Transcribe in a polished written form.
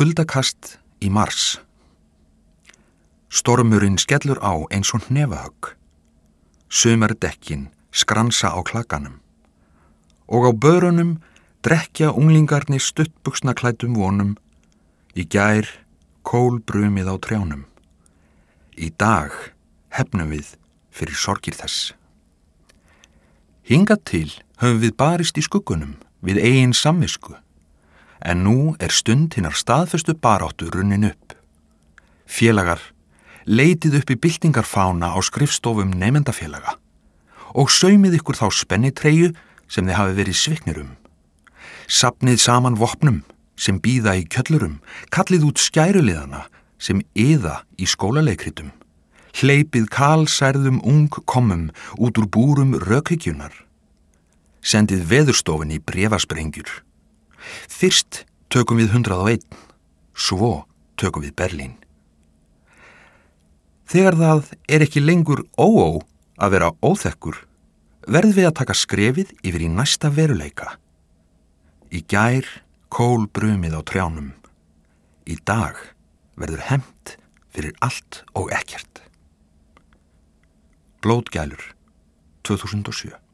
Kuldakast í mars. Stormurinn skellur á eins og hnefahögg. Sumardekkin skransa á klakanum. Og á börunum drekkja unglingarnir stuttbuxnaklæddum vonum. Í gær kólbrumið á trjánum. Í dag hefnum við fyrir sorgir þess. Hingað til höfum við barist í skuggunum við eigin samvisku. En nú stund hinnar staðfestu baráttu runnin upp. Félagar, leitið upp í byltingarfána á skrifstofum nemendafélaga og saumið ykkur þá spennitreyju sem þið hafi verið sviknir Safnið saman vopnum sem bíða í kjöllurum, kallið út skæruliðana sem iða í skólaleikritum. Hleypið kalsærðum ungkommum út úr búrum rökhyggjunnar. Sendið veðurstofun í bréfasprengjur. Fyrst tökum við 101, svo tökum við Berlín. Þegar það ekki lengur óó að vera óþekkur, verðum við að taka skrefið yfir í næsta veruleika. Í gær kólbrumið á trjánum. Í dag verður hefnt fyrir allt og ekkert. Blótgælur 2007.